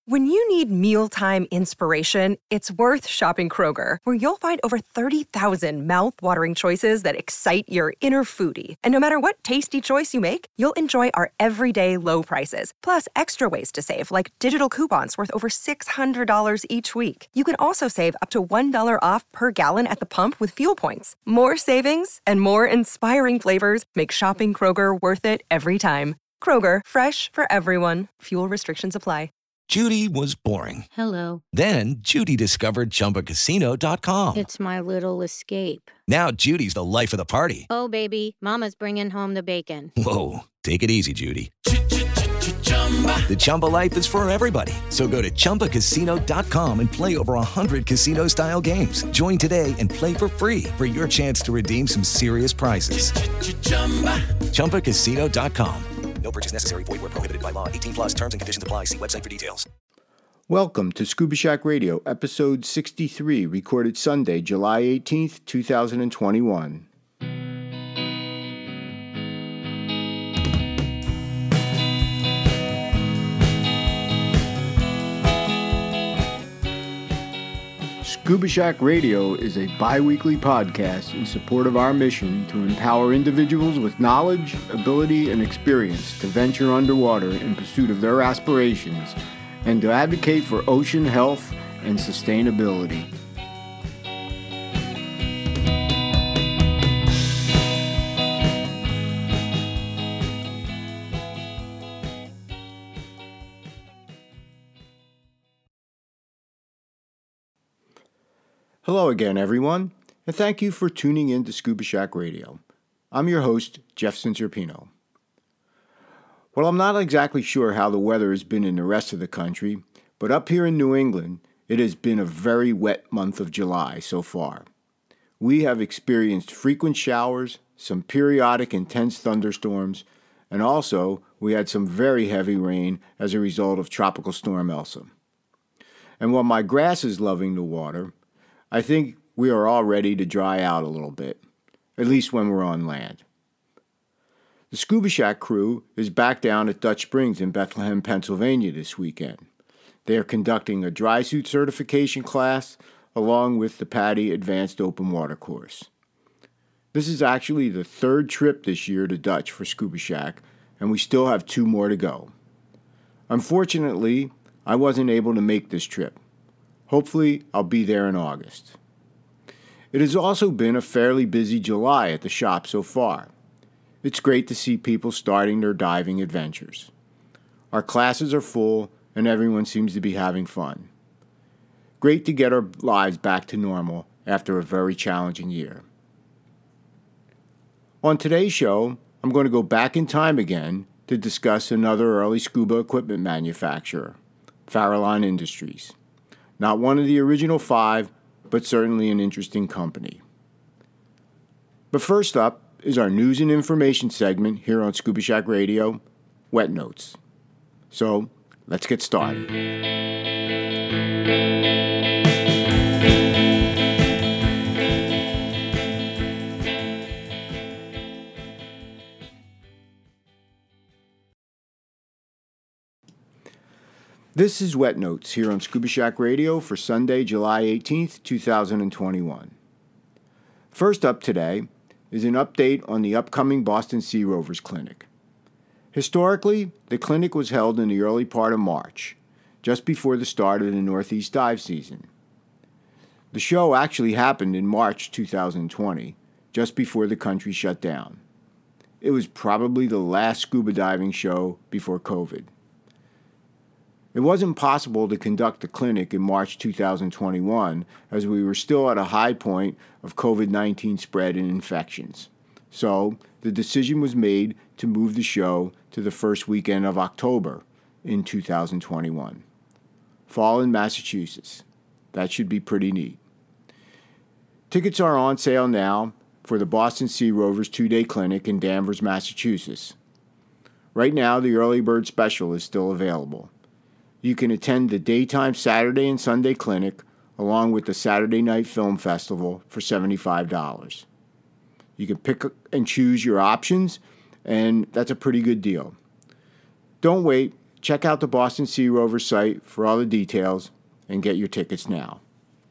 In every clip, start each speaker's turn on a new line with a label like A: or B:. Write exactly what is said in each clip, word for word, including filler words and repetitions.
A: When you need mealtime inspiration, it's worth shopping Kroger, where you'll find over thirty thousand mouth-watering choices that excite your inner foodie. And no matter what tasty choice you make, you'll enjoy our everyday low prices, plus extra ways to save, like digital coupons worth over six hundred dollars each week. You can also save up to one dollar off per gallon at the pump with fuel points. More savings and more inspiring flavors make shopping Kroger worth it every time. Kroger, fresh for everyone. Fuel restrictions apply.
B: Judy was boring.
C: Hello.
B: Then Judy discovered Chumba Casino dot com.
C: It's my little escape.
B: Now Judy's the life of the party.
C: Oh, baby, mama's bringing home the bacon.
B: Whoa, take it easy, Judy. The Chumba life is for everybody. So go to Chumba Casino dot com and play over one hundred casino-style games. Join today and play for free for your chance to redeem some serious prizes. Chumba Casino dot com. No purchase necessary. Void where prohibited by law. eighteen plus terms and conditions apply. See website for details.
D: Welcome to Scuba Shack Radio, episode sixty-three, recorded Sunday, July eighteenth, twenty twenty-one. Scuba Shack Radio is a bi-weekly podcast in support of our mission to empower individuals with knowledge, ability, and experience to venture underwater in pursuit of their aspirations and to advocate for ocean health and sustainability. Hello again, everyone, and thank you for tuning in to Scuba Shack Radio. I'm your host, Jeff Cincerpino. Well, I'm not exactly sure how the weather has been in the rest of the country, but up here in New England, it has been a very wet month of July so far. We have experienced frequent showers, some periodic intense thunderstorms, and also we had some very heavy rain as a result of Tropical Storm Elsa. And while my grass is loving the water, I think we are all ready to dry out a little bit, at least when we're on land. The Scuba Shack crew is back down at Dutch Springs in Bethlehem, Pennsylvania this weekend. They are conducting a dry suit certification class along with the PADI Advanced Open Water course. This is actually the third trip this year to Dutch for Scuba Shack, and we still have two more to go. Unfortunately, I wasn't able to make this trip. Hopefully, I'll be there in August. It has also been a fairly busy July at the shop so far. It's great to see people starting their diving adventures. Our classes are full, and everyone seems to be having fun. Great to get our lives back to normal after a very challenging year. On today's show, I'm going to go back in time again to discuss another early scuba equipment manufacturer, Farallon Industries. Not one of the original five, but certainly an interesting company. But first up is our news and information segment here on Scuba Shack Radio, Wet Notes. So, let's get started. This is Wet Notes here on Scuba Shack Radio for Sunday, July eighteenth, twenty twenty-one. First up today is an update on the upcoming Boston Sea Rovers Clinic. Historically, the clinic was held in the early part of March, just before the start of the Northeast dive season. The show actually happened in March twenty twenty, just before the country shut down. It was probably the last scuba diving show before COVID. It wasn't possible to conduct the clinic in March twenty twenty-one as we were still at a high point of COVID nineteen spread and infections. So the decision was made to move the show to the first weekend of October in two thousand twenty-one. Fall in Massachusetts. That should be pretty neat. Tickets are on sale now for the Boston Sea Rovers two-day clinic in Danvers, Massachusetts. Right now, the early bird special is still available. You can attend the daytime Saturday and Sunday clinic along with the Saturday Night Film Festival for seventy-five dollars. You can pick and choose your options, and that's a pretty good deal. Don't wait. Check out the Boston Sea Rover site for all the details and get your tickets now.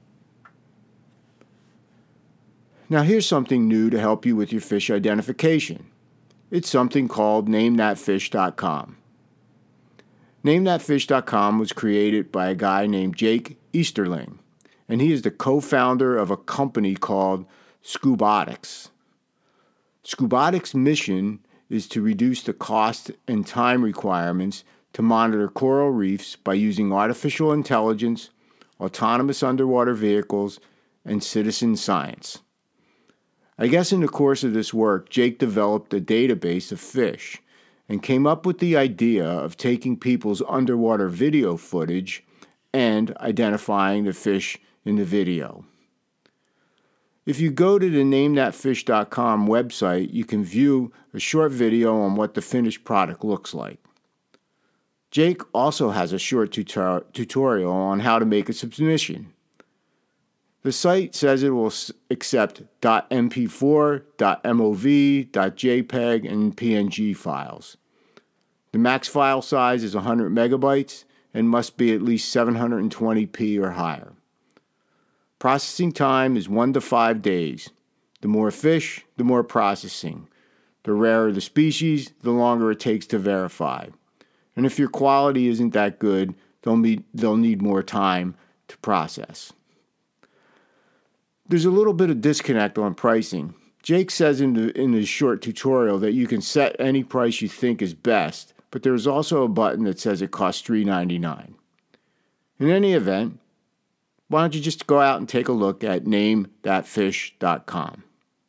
D: Now here's something new to help you with your fish identification. It's something called name that fish dot com. name that fish dot com was created by a guy named Jake Easterling, and he is the co-founder of a company called Scubotics. Scubotics' mission is to reduce the cost and time requirements to monitor coral reefs by using artificial intelligence, autonomous underwater vehicles, and citizen science. I guess in the course of this work, Jake developed a database of fish and came up with the idea of taking people's underwater video footage and identifying the fish in the video. If you go to the name that fish dot com website, you can view a short video on what the finished product looks like. Jake also has a short tutor- tutorial on how to make a submission. The site says it will accept .m p four, .mov, .jpeg, and P N G files. The max file size is one hundred megabytes and must be at least seven hundred twenty p or higher. Processing time is one to five days. The more fish, the more processing. The rarer the species, the longer it takes to verify. And if your quality isn't that good, they'll need, they'll need more time to process. There's a little bit of disconnect on pricing. Jake says in the, in his short tutorial that you can set any price you think is best, but there's also a button that says it costs three dollars and ninety-nine cents. In any event, why don't you just go out and take a look at name that fish dot com.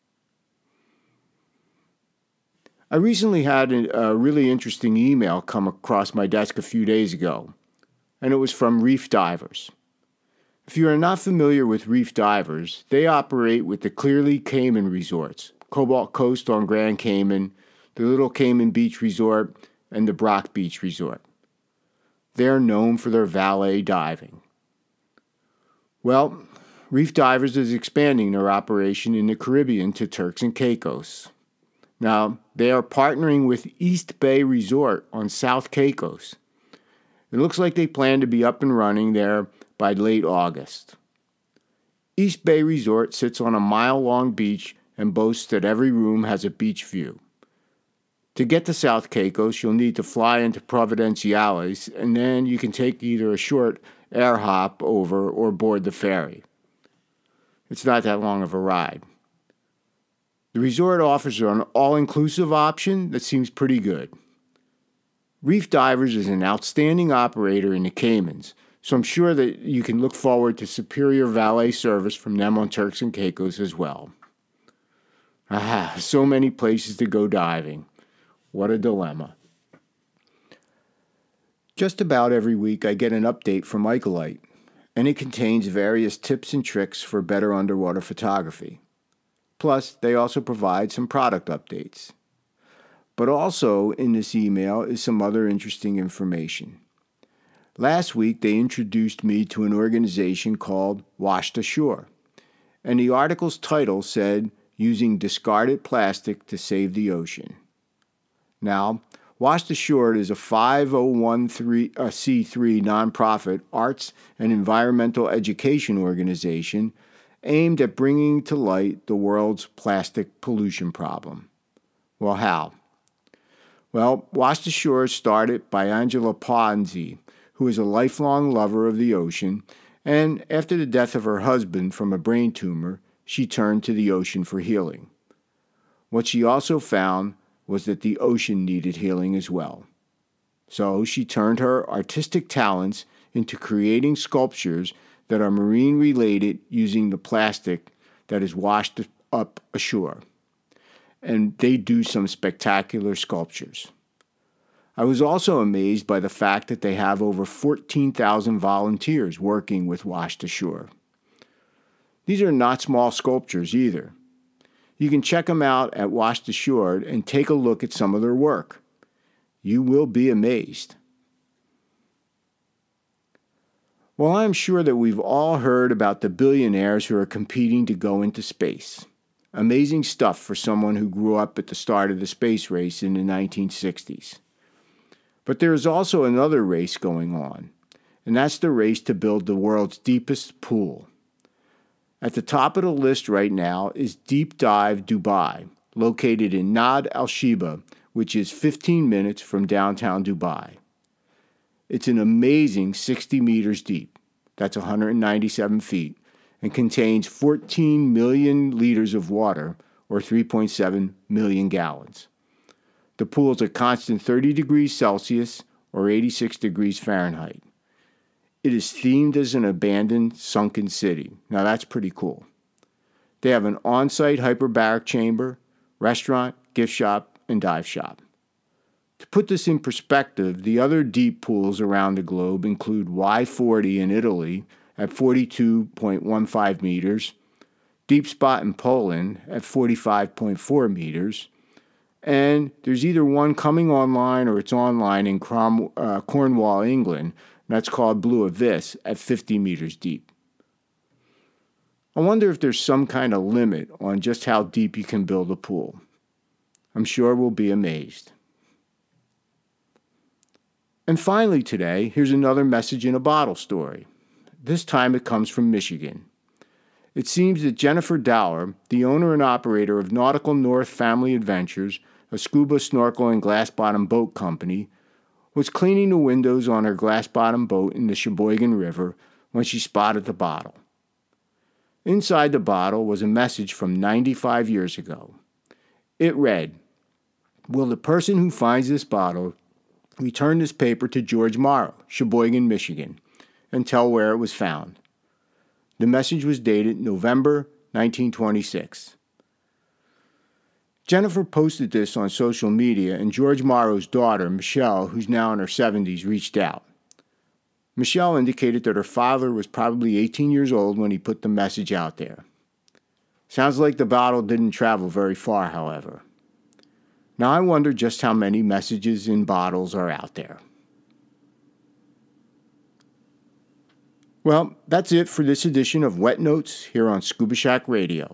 D: I recently had a really interesting email come across my desk a few days ago, and it was from Reef Divers. If you are not familiar with Reef Divers, they operate with the Clearly Cayman Resorts, Cobalt Coast on Grand Cayman, the Little Cayman Beach Resort, and the Brock Beach Resort. They are known for their valet diving. Well, Reef Divers is expanding their operation in the Caribbean to Turks and Caicos. Now, they are partnering with East Bay Resort on South Caicos. It looks like they plan to be up and running there by late August. East Bay Resort sits on a mile-long beach and boasts that every room has a beach view. To get to South Caicos, you'll need to fly into Providenciales, and then you can take either a short air hop over or board the ferry. It's not that long of a ride. The resort offers an all-inclusive option that seems pretty good. Reef Divers is an outstanding operator in the Caymans, so I'm sure that you can look forward to superior valet service from them on Turks and Caicos as well. Ah, so many places to go diving. What a dilemma. Just about every week I get an update from Icolite, and it contains various tips and tricks for better underwater photography. Plus, they also provide some product updates. But also in this email is some other interesting information. Last week, they introduced me to an organization called Washed Ashore, and the article's title said, Using Discarded Plastic to Save the Ocean. Now, Washed Ashore is a five oh one c three nonprofit arts and environmental education organization aimed at bringing to light the world's plastic pollution problem. Well, how? Well, Washed Ashore started by Angela Ponzi, who is a lifelong lover of the ocean, and after the death of her husband from a brain tumor, she turned to the ocean for healing. What she also found was that the ocean needed healing as well. So she turned her artistic talents into creating sculptures that are marine-related using the plastic that is washed up ashore. And they do some spectacular sculptures. I was also amazed by the fact that they have over fourteen thousand volunteers working with Washed Ashore. These are not small sculptures either. You can check them out at Washed Ashore and take a look at some of their work. You will be amazed. Well, I'm sure that we've all heard about the billionaires who are competing to go into space. Amazing stuff for someone who grew up at the start of the space race in the nineteen sixties. But there is also another race going on, and that's the race to build the world's deepest pool. At the top of the list right now is Deep Dive Dubai, located in Nad Al Sheba, which is fifteen minutes from downtown Dubai. It's an amazing sixty meters deep, that's one hundred ninety-seven feet, and contains fourteen million liters of water, or three point seven million gallons. The pool is a constant thirty degrees Celsius, or eighty-six degrees Fahrenheit. It is themed as an abandoned, sunken city. Now that's pretty cool. They have an on-site hyperbaric chamber, restaurant, gift shop, and dive shop. To put this in perspective, the other deep pools around the globe include Y forty in Italy at forty-two point one five meters, Deep Spot in Poland at forty-five point four meters, and there's either one coming online or it's online in Crom- uh, Cornwall, England, and that's called Blue Abyss at fifty meters deep. I wonder if there's some kind of limit on just how deep you can build a pool. I'm sure we'll be amazed. And finally today, here's another message in a bottle story. This time it comes from Michigan. It seems that Jennifer Dower, the owner and operator of Nautical North Family Adventures, a scuba, snorkel, and glass-bottom boat company, was cleaning the windows on her glass-bottom boat in the Sheboygan River when she spotted the bottle. Inside the bottle was a message from ninety-five years ago. It read, "Will the person who finds this bottle return this paper to George Morrow, Sheboygan, Michigan, and tell where it was found?" The message was dated November nineteen twenty-six. Jennifer posted this on social media, and George Morrow's daughter, Michelle, who's now in her seventies, reached out. Michelle indicated that her father was probably eighteen years old when he put the message out there. Sounds like the bottle didn't travel very far, however. Now I wonder just how many messages in bottles are out there. Well, that's it for this edition of Wet Notes here on Scuba Shack Radio.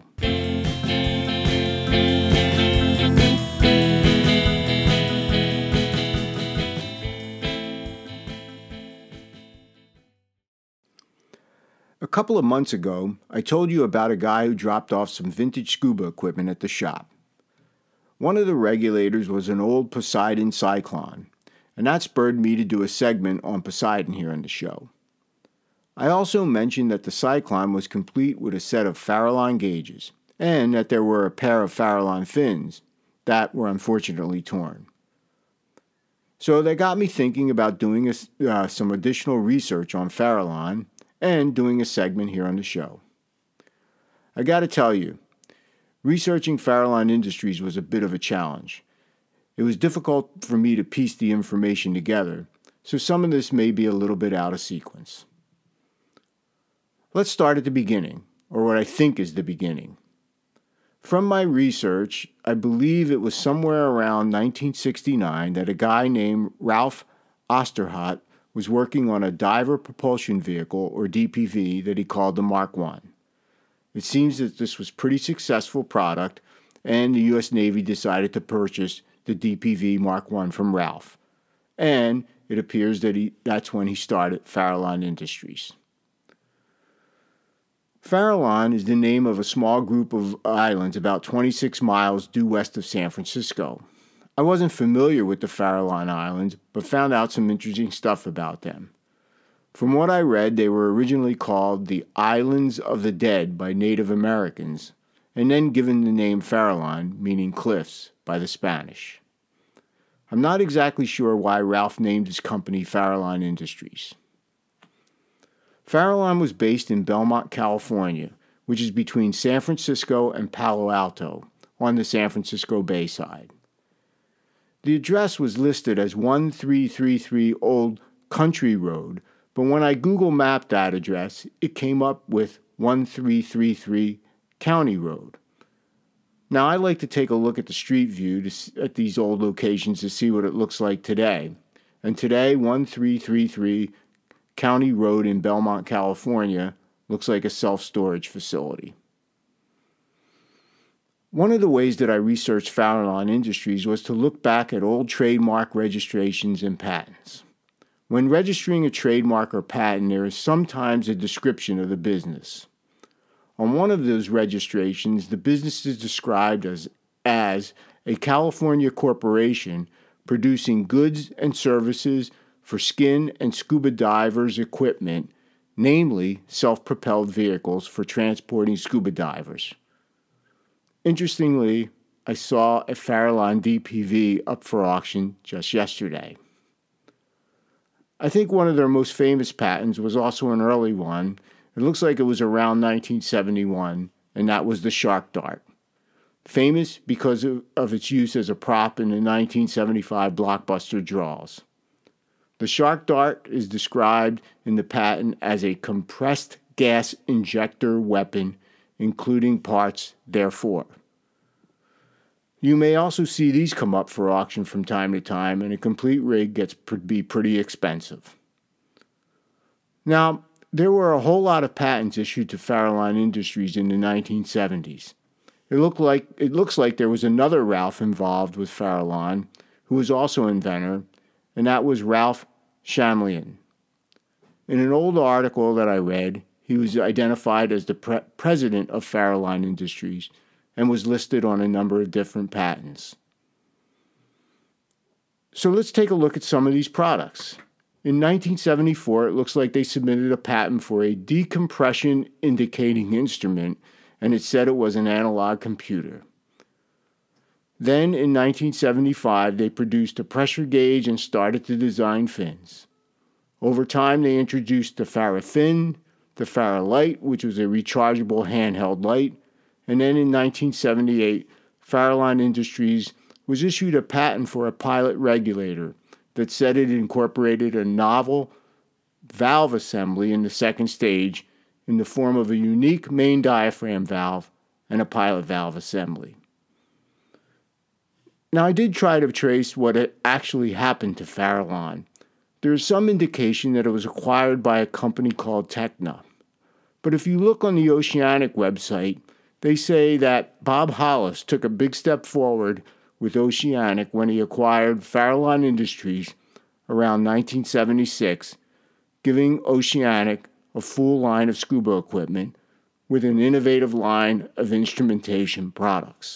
D: A couple of months ago, I told you about a guy who dropped off some vintage scuba equipment at the shop. One of the regulators was an old Poseidon Cyclone, and that spurred me to do a segment on Poseidon here in the show. I also mentioned that the Cyclone was complete with a set of Farallon gauges, and that there were a pair of Farallon fins that were unfortunately torn. So that got me thinking about doing a, uh, some additional research on Farallon and doing a segment here on the show. I got to tell you, researching Farallon Industries was a bit of a challenge. It was difficult for me to piece the information together, so some of this may be a little bit out of sequence. Let's start at the beginning, or what I think is the beginning. From my research, I believe it was somewhere around nineteen sixty-nine that a guy named Ralph Osterhut was working on a diver propulsion vehicle, or D P V, that he called the Mark one. It seems that this was a pretty successful product, and the U S Navy decided to purchase the D P V Mark one from Ralph. And it appears that he, that's when he started Farallon Industries. Farallon is the name of a small group of islands about twenty-six miles due west of San Francisco. I wasn't familiar with the Farallon Islands, but found out some interesting stuff about them. From what I read, they were originally called the Islands of the Dead by Native Americans, and then given the name Farallon, meaning cliffs, by the Spanish. I'm not exactly sure why Ralph named his company Farallon Industries. Farallon was based in Belmont, California, which is between San Francisco and Palo Alto, on the San Francisco Bay side. The address was listed as one three three three Old Country Road, but when I Google mapped that address, it came up with one three three three County Road. Now, I like to take a look at the street view to, at these old locations to see what it looks like today. And today, one three three three County Road in Belmont, California, looks like a self-storage facility. One of the ways that I researched Farallon Industries was to look back at old trademark registrations and patents. When registering a trademark or patent, there is sometimes a description of the business. On one of those registrations, the business is described as, as a California corporation producing goods and services for skin and scuba divers equipment, namely self-propelled vehicles for transporting scuba divers. Interestingly, I saw a Farallon D P V up for auction just yesterday. I think one of their most famous patents was also an early one. It looks like it was around nineteen seventy-one, and that was the Shark Dart. Famous because of, of its use as a prop in the nineteen seventy-five blockbuster Jaws. The Shark Dart is described in the patent as a compressed gas injector weapon, including parts therefore. You may also see these come up for auction from time to time, and a complete rig gets to be pretty expensive. Now, there were a whole lot of patents issued to Farallon Industries in the nineteen seventies. It looked like it looks like there was another Ralph involved with Farallon, who was also an inventor, and that was Ralph Shamlian. In an old article that I read, he was identified as the pre- president of Farallon Industries and was listed on a number of different patents. So let's take a look at some of these products. In nineteen seventy-four, it looks like they submitted a patent for a decompression indicating instrument, and it said it was an analog computer. Then in nineteen seventy-five, they produced a pressure gauge and started to design fins. Over time, they introduced the Farafin, the Faralight, which was a rechargeable handheld light, and then in nineteen seventy-eight, Farallon Industries was issued a patent for a pilot regulator that said it incorporated a novel valve assembly in the second stage in the form of a unique main diaphragm valve and a pilot valve assembly. Now, I did try to trace what had actually happened to Farallon. There is some indication that it was acquired by a company called Tecna. But if you look on the Oceanic website, they say that Bob Hollis took a big step forward with Oceanic when he acquired Farallon Industries around nineteen seventy-six, giving Oceanic a full line of scuba equipment with an innovative line of instrumentation products.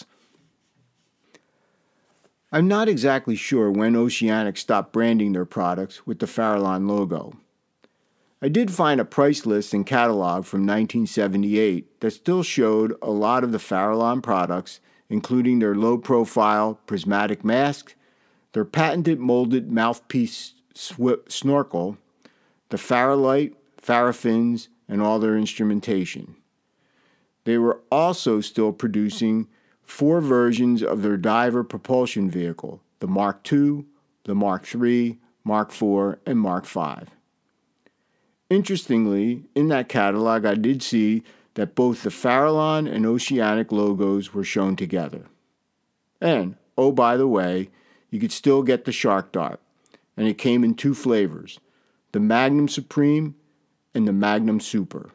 D: I'm not exactly sure when Oceanic stopped branding their products with the Farallon logo. I did find a price list and catalog from nineteen seventy-eight that still showed a lot of the Farallon products, including their low-profile prismatic mask, their patented molded mouthpiece sw- snorkel, the Faralight, Farafins, and all their instrumentation. They were also still producing four versions of their diver propulsion vehicle, the Mark two, the Mark three, Mark four, and Mark five. Interestingly, in that catalog, I did see that both the Farallon and Oceanic logos were shown together. And, oh, by the way, you could still get the Shark Dart, and it came in two flavors, the Magnum Supreme and the Magnum Super.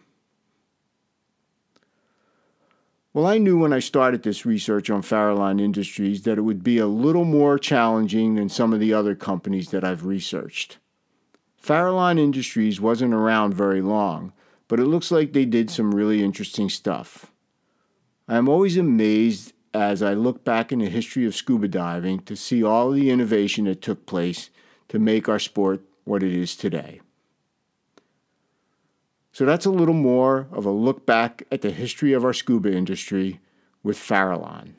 D: Well, I knew when I started this research on Farallon Industries that it would be a little more challenging than some of the other companies that I've researched. Farallon Industries wasn't around very long, but it looks like they did some really interesting stuff. I am always amazed as I look back in the history of scuba diving to see all the innovation that took place to make our sport what it is today. So that's a little more of a look back at the history of our scuba industry with Farallon.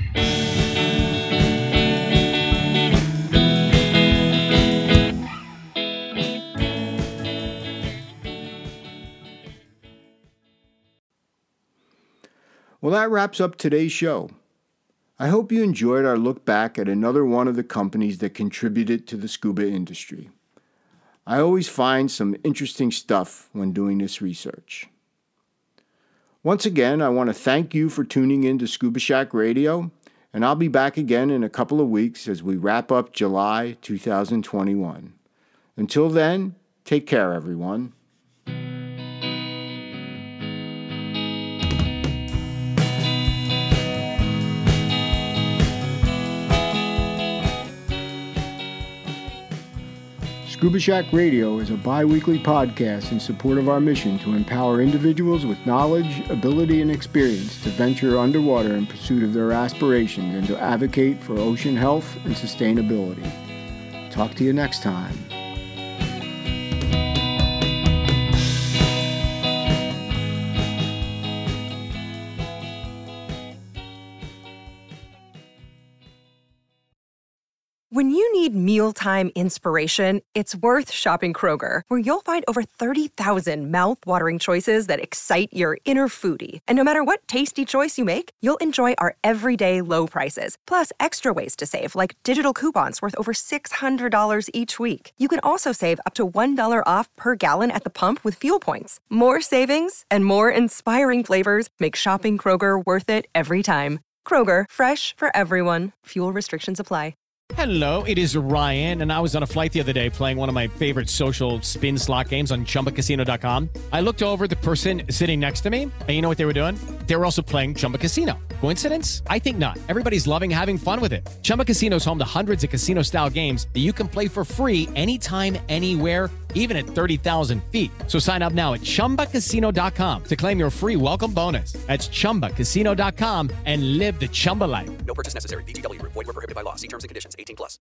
D: Well, that wraps up today's show. I hope you enjoyed our look back at another one of the companies that contributed to the scuba industry. I always find some interesting stuff when doing this research. Once again, I want to thank you for tuning in to Scuba Shack Radio, and I'll be back again in a couple of weeks as we wrap up July two thousand twenty-one. Until then, take care, everyone. Scuba Shack Radio is a bi-weekly podcast in support of our mission to empower individuals with knowledge, ability, and experience to venture underwater in pursuit of their aspirations and to advocate for ocean health and sustainability. Talk to you next time.
A: When you need mealtime inspiration, it's worth shopping Kroger, where you'll find over thirty thousand mouth-watering choices that excite your inner foodie. And no matter what tasty choice you make, you'll enjoy our everyday low prices, plus extra ways to save, like digital coupons worth over six hundred dollars each week. You can also save up to one dollar off per gallon at the pump with fuel points. More savings and more inspiring flavors make shopping Kroger worth it every time. Kroger, fresh for everyone. Fuel restrictions apply.
E: Hello, it is Ryan, and I was on a flight the other day playing one of my favorite social spin slot games on Chumba Casino dot com. I looked over at the person sitting next to me, and you know what they were doing? They were also playing Chumba Casino. Coincidence? I think not. Everybody's loving having fun with it. Chumba Casino is home to hundreds of casino-style games that you can play for free anytime, anywhere, even at thirty thousand feet. So sign up now at Chumba Casino dot com to claim your free welcome bonus. That's Chumba Casino dot com and live the Chumba life.
F: No purchase necessary. V G W. Void where prohibited by law. See terms and conditions. eighteen plus.